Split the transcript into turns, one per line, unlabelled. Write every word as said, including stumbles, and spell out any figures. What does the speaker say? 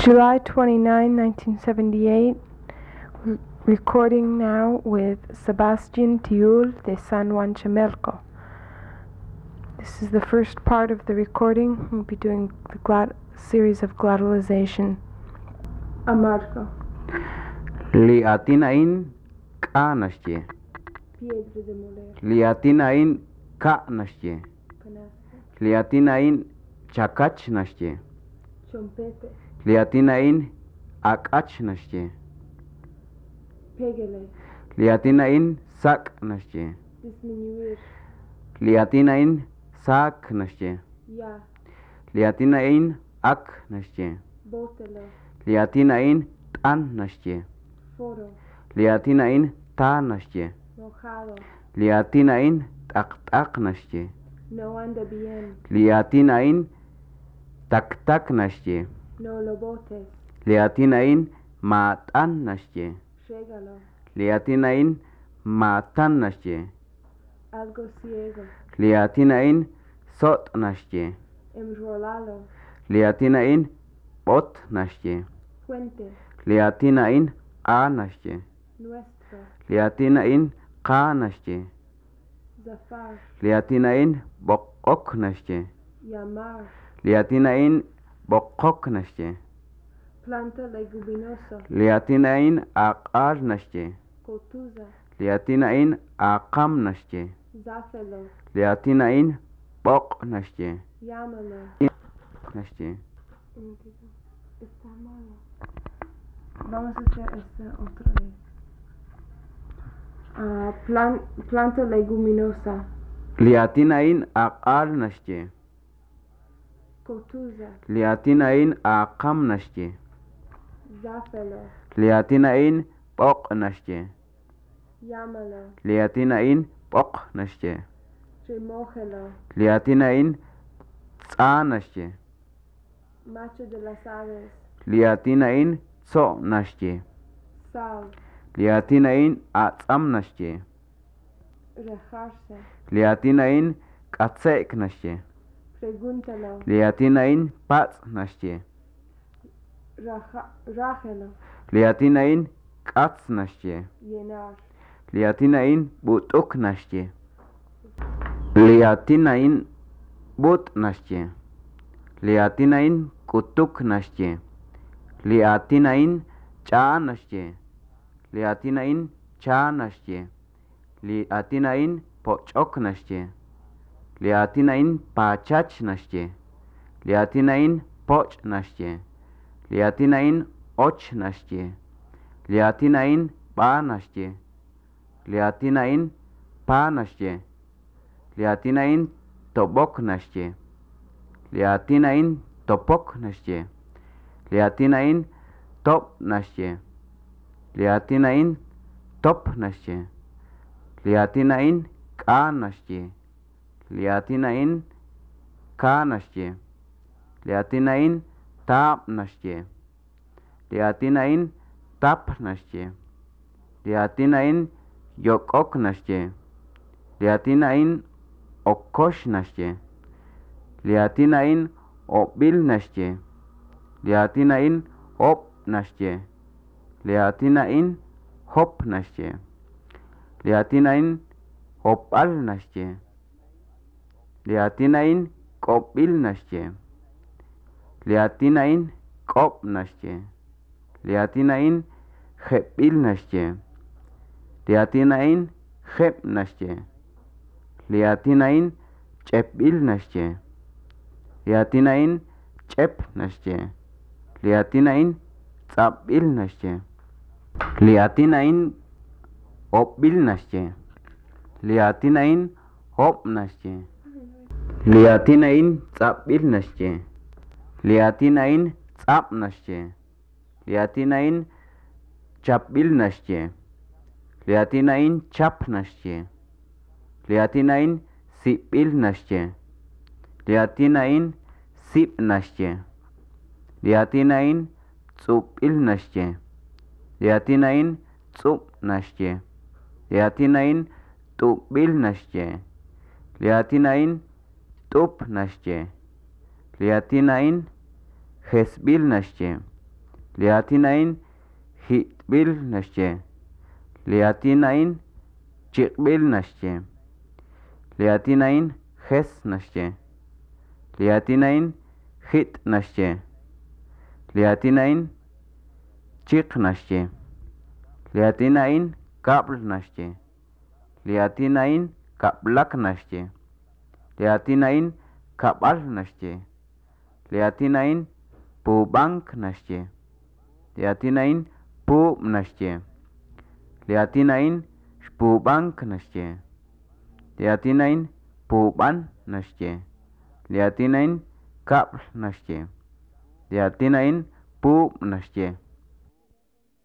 July twenty-ninth, nineteen seventy-eight, re- recording now with Sebastian Tiul de San Juan Chamelco. This is the first part of the recording. We'll be doing the glad- series of glotalization. Amargo.
Liatinain ka nasje.
Piedra de moler.
Liatinain ka nasje.
Canasta.
Liatinain chakach nasje.
Chompete.
Liatinain akach nasje.
Pégale.
Liatinain sak nasje.
Disminuir.
Liatinain sak nasje.
Ya.
Liatinain ak nasje.
Bótelo.
Liatinain tan nasje.
Foro.
Liatinain ta nasje.
Mojado.
Liatinain tak tak nasje.
No anda bien.
Liatinain tak tak nasje.
No lo botes.
Liatinain matan nasje.
Ségalo.
Liatinain matan nasje.
Algo ciego.
Liatinain sot nasje.
Enrolalo.
Liatinain bot nasje.
Fuente.
Liatinain a nasje.
Nuestro.
Liatinain ka nasje.
Zafar.
Liatinain bokok nasje.
Llamar.
Liatinain bokok nasje.
Planta leguminosa.
Liatinain aqar nasje.
Cotuza.
Liatinain aqam nasje.
Záfelo.
Liatinain bok nasje.
Llámalo.
Nasje.
Está malo. Vamos a hacer esto otra vez. Ah, plan- planta leguminosa.
Liatinain aqar nasje.
Cotuza.
Liatinain aqam nasje.
Záfelo.
Liatinain bok nasje.
Llámalo.
Liatinain bok nasje.
Remójelo.
Liatinain tsa nasje.
Macho de las aves.
Liatinain tso nasje.
Sal.
Liatinain atsam nasje.
Rejarse.
Liatinain katsek nasje.
Pregúntalo.
Liatinain pats nasje.
Raja- rájelo.
Liatinain kats nasje.
Llenar.
Liatinain butuk nasje. Liatinain but nasje. Liatinain kutuk nasje. Liatinain cha nasje. Liatinain cha nasje. Liatinain pochok nasje. Liatinain pachach nasje. Liatinain poch nasje. Liatinain och nasje. Liatinain ba nasje. Liatinain pa nasje. Liatinain tobok nasje. Liatinain topok nasje. Liatinain top nasje. Liatinain top nasje. Liatinain ka nasje. Liatinain ka nasje. Liatinain tap nasje. Liatinain tap nasje. Liatinain yokok nasje. Liatinain okosh nasje. Liatinain obil nasje. Liatinain op nasje. Liatinain hop nasje. Liatinain hopal nasje. Liatinain kopil nasje. Liatinain kop nasje. Liatinain khepil nasje. Liatinain khep nasje. Liatinain chepil nasje. Liatinain chep nasje. Liatinain tsapil nasje. Liatinain opbil nasje. Liatinain hop nasje. Liatinain tsapil nasje. Liatinain tsap nasje. Liatinain chapil nasje. Liatinain chap nasje. Liatinain sipil nasje. Liatinain sip nasje. Liatinain tsupil nasje. Liatinain tsup nasje. Liatinain tubil nasje. Liatinain tup nasje. Liatinain hesbil nasje. liatinain hitbil nasche liatinain chiqbil nasche liatinain hes nasche liatinain hit nasche liatinain chiq nasche liatinain kabl nasche liatinain kablak nasche liatinain kabal nasche liatinain pubank nasche liatinain pub nasche liatinain pubank nasche liatinain puban nasche liatinain kabl nasche liatinain pub nasche